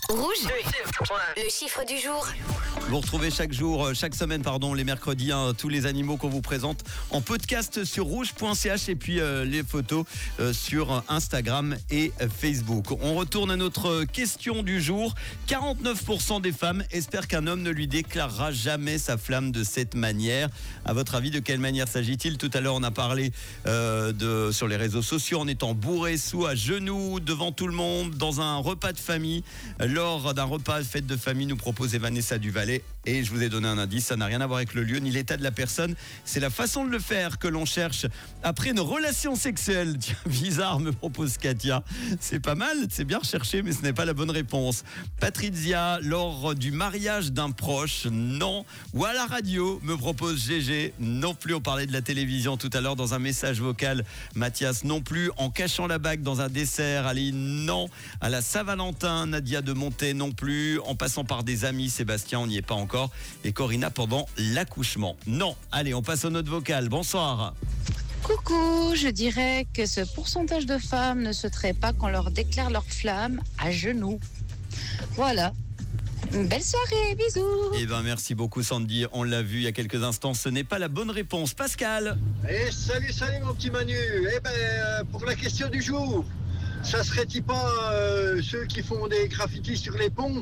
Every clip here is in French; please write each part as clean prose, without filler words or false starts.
Rouge, le chiffre du jour. Vous retrouvez chaque semaine, les mercredis, tous les animaux qu'on vous présente en podcast sur rouge.ch et puis les photos sur Instagram et Facebook. On retourne à notre question du jour. 49% des femmes espèrent qu'un homme ne lui déclarera jamais sa flamme de cette manière. À votre avis, de quelle manière s'agit-il ? Tout à l'heure, on a parlé sur les réseaux sociaux en étant bourré, sous, à genoux, devant tout le monde, dans un repas de famille. Lors d'un repas fête de famille, nous proposait Vanessa Duvalet. Et je vous ai donné un indice, ça n'a rien à voir avec le lieu ni l'état de la personne. C'est la façon de le faire que l'on cherche après une relation sexuelle. Tiens, bizarre, me propose Katia. C'est pas mal, c'est bien recherché, mais ce n'est pas la bonne réponse. Patrizia, lors du mariage d'un proche, non. Ou à la radio, me propose GG, non plus. On parlait de la télévision tout à l'heure dans un message vocal. Mathias, non plus. En cachant la bague dans un dessert, Aline, non. À la Saint-Valentin, Nadia de Montet, non plus. En passant par des amis, Sébastien, on n'y est pas encore. Et Corinna pendant l'accouchement. Non. Allez, on passe aux notes vocales. Bonsoir. Coucou, je dirais que ce pourcentage de femmes ne souhaiterait pas qu'on leur déclare leur flamme à genoux. Voilà. Une belle soirée, bisous. Eh ben merci beaucoup Sandy, on l'a vu il y a quelques instants, ce n'est pas la bonne réponse. Pascal. Salut mon petit Manu. Pour la question du jour, ça serait-il pas ceux qui font des graffitis sur les ponts,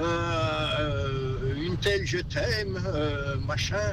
une telle je t'aime, machin.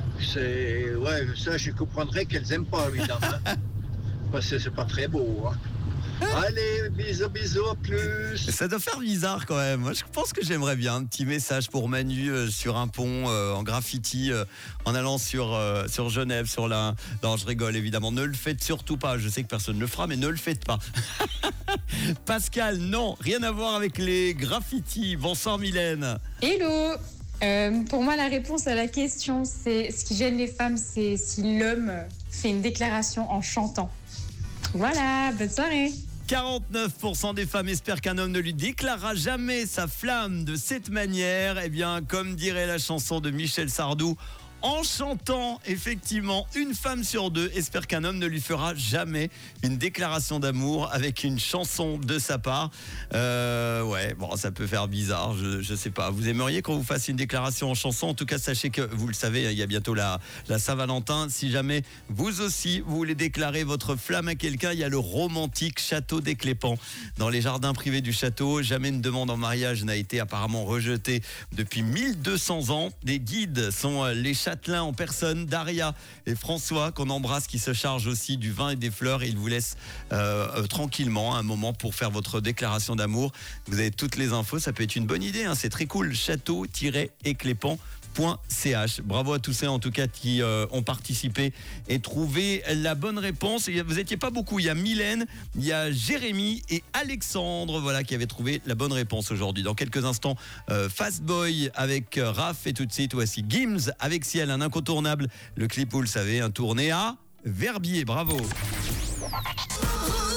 Ça je comprendrais qu'elles aiment pas évidemment. Parce que c'est pas très beau. Allez, bisous, à plus. Ça doit faire bizarre quand même. Moi, je pense que j'aimerais bien un petit message pour Manu sur un pont en graffiti en allant sur Genève, Non, je rigole évidemment. Ne le faites surtout pas. Je sais que personne ne le fera, mais ne le faites pas. Pascal, non, rien à voir avec les graffitis. Bonsoir Mylène. Hello. Pour moi, la réponse à la question, c'est ce qui gêne les femmes, c'est si l'homme fait une déclaration en chantant. Voilà, bonne soirée. 49% des femmes espèrent qu'un homme ne lui déclarera jamais sa flamme de cette manière. Eh bien, comme dirait la chanson de Michel Sardou, en chantant, effectivement, une femme sur deux espère qu'un homme ne lui fera jamais une déclaration d'amour avec une chanson de sa part. Ça peut faire bizarre, je sais pas. Vous aimeriez qu'on vous fasse une déclaration en chanson ? En tout cas, sachez que, vous le savez, il y a bientôt la Saint-Valentin. Si jamais vous aussi, vous voulez déclarer votre flamme à quelqu'un, il y a le romantique château d'Éclépant. Dans les jardins privés du château, jamais une demande en mariage n'a été apparemment rejetée depuis 1200 ans. Les guides sont les châtelains en personne, Daria et François, qu'on embrasse, qui se chargent aussi du vin et des fleurs, et ils vous laissent tranquillement un moment pour faire votre déclaration d'amour. Vous avez toutes les infos, ça peut être une bonne idée, c'est très cool. Château-éclépant.ch. Bravo à tous ceux en tout cas qui ont participé et trouvé la bonne réponse. Vous n'étiez pas beaucoup, il y a Mylène, il y a Jérémy et Alexandre qui avaient trouvé la bonne réponse aujourd'hui. Dans quelques instants, Fastboy avec Raph, et tout de suite voici Gims avec Ciel, un incontournable. Le clip, vous le savez, un tourné à Verbier. Bravo. Rouge.